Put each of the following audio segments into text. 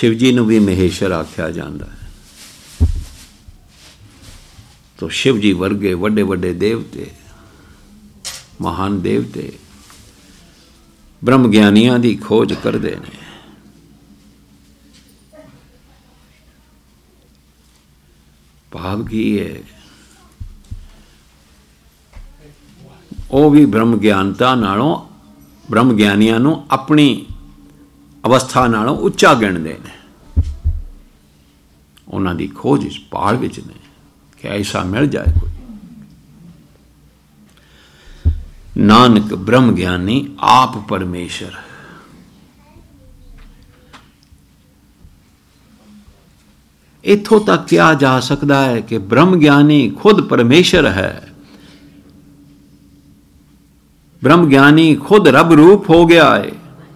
शिव जी ਨੂੰ ਵੀ ਮਹੇਸ਼ਰ ਆਖਿਆ ਜਾਂਦਾ ਹੈ। तो शिव जी वर्गे वड्डे वड्डे देवते, महान देवते ब्रह्म ज्ञानियां दी खोज करते हैं। भाव की है वो भी ब्रह्म ज्ञानता नालों ब्रह्म ज्ञानियां नूं अपनी अवस्था नालों उच्चा गिणदे ने। उन्हां दी खोज भाल विच ने कि ऐसा मिल जाए कोई। नानक ब्रह्म ज्ञानी आप परमेश्वर। इथों तक क्या जा सकता है कि ब्रह्म ज्ञानी खुद परमेश्वर है, ब्रह्म ज्ञानी खुद रब रूप हो गया है।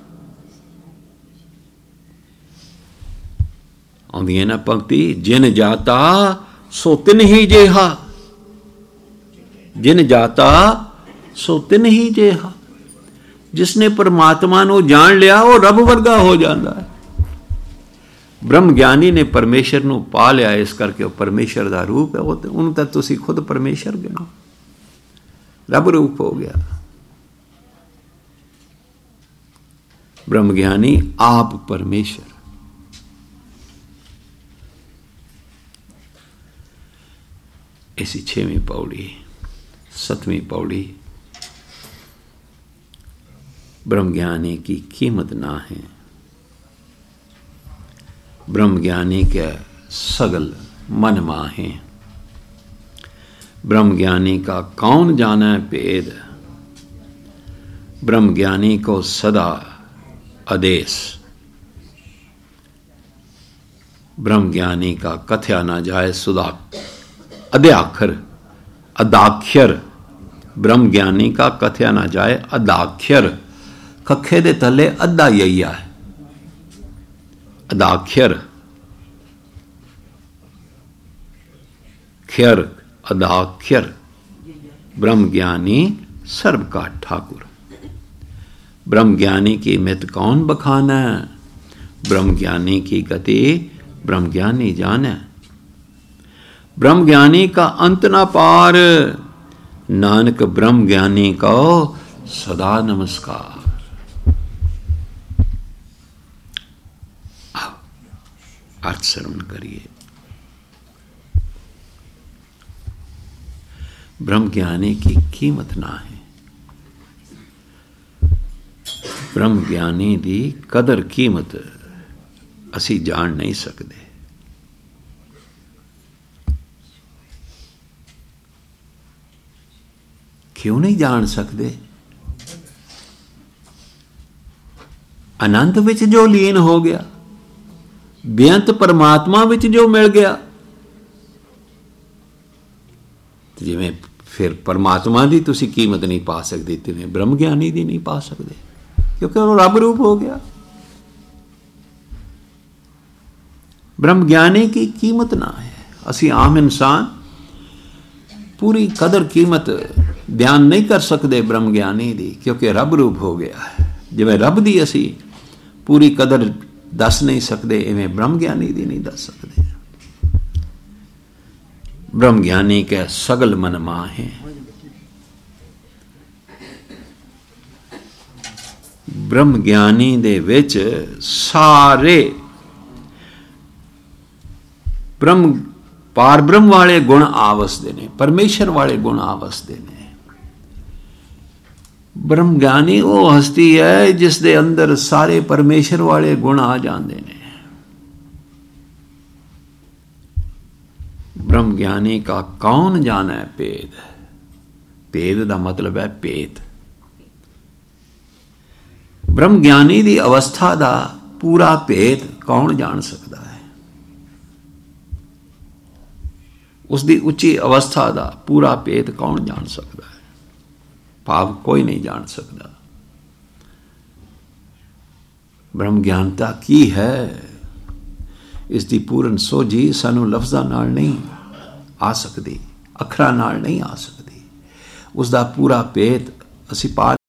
आउंदी है ना पंक्ति, जिन जाता सो तिन ही जेहा, जिन जाता सो तिन ही जेहा। जिसने परमात्मा को जान लिया वो रब वर्गा हो जाता है। ब्रह्म ज्ञानी ने परमेश्वर को पा लिया, इस करके वो परमेश्वर का रूप है। वो उन्होंने तो तुसी खुद परमेश्वर गिनो, रब रूप हो गया। ब्रह्म ज्ञानी आप परमेश्वर। ऐसी 6वीं पौड़ी 7वीं पौड़ी। ब्रह्म ज्ञानी की कीमत ना है, ब्रह्म ज्ञानी के सगल मन माहे। ब्रह्म ज्ञानी का कौन जाने भेद, ब्रह्म ज्ञानी को सदा आदेश। ब्रह्म ज्ञानी का कथया ना जाए सुधा अध्याक्षर अदाक्षर। ब्रह्म ज्ञानी का कथया ना जाए अदाक्षर। कखे दे थले अद्धा यही है अदाक्षर। क्षर अदाक्षर। ब्रह्म ज्ञानी सर्व का ठाकुर। ब्रह्म ज्ञानी की मित कौन बखाना, ब्रह्म ज्ञानी की गति ब्रह्म ज्ञानी जाने। ब्रह्म ज्ञानी का अंत ना पार, नानक ब्रह्म ज्ञानी को सदा नमस्कार। अर्थ श्रवण करिए। ब्रह्म ज्ञानी की कीमत ना है, ब्रह्म ज्ञानी दी कदर कीमत असी जान नहीं सकते। क्यों नहीं जान सकते? अनंत विच जो लीन हो गया, बेअंत परमात्मा विच जो मिल गया, जिवें फिर परमात्मा की तुसी कीमत नहीं पा सकते, तिवें ब्रह्म ज्ञानी की नहीं पा सकते, क्योंकि वो रब रूप हो गया। ब्रह्म ज्ञानी की कीमत ना है। असी आम इंसान पूरी कदर कीमत बयान नहीं कर सकते ब्रह्म ज्ञानी दी, क्योंकि रब रूप हो गया है। जिवें रब दी असी पूरी कदर दस नहीं सकते, इवें ब्रह्म ज्ञानी दी नहीं दस सकते। ब्रह्म ज्ञानी के सगल मन माहे। ब्रह्म ज्ञानी दे विच सारे ब्रह्म पार ब्रह्म वाले गुण आवसदे ने, परमेश्वर वाले गुण आवसदे ने। ब्रह्म ज्ञानी वो हस्ती है जिस दे अंदर सारे परमेश्वर वाले गुण आ जाते ने। ब्रह्म ज्ञानी का कौन जाना है भेद। भेद का मतलब है भेद। ब्रह्म ज्ञानी की अवस्था का पूरा भेद कौन जान सकता है। उसकी उच्ची अवस्था का पूरा भेद कौन जान सकता है। भाव कोई नहीं जान सकता। ब्रह्म ज्ञानता की है, इसकी पूर्ण सोझी सानू लफ्ज़ां नाल नहीं आ सकती, अखरां नाल नहीं आ सकती। उसका पूरा भेद असी पा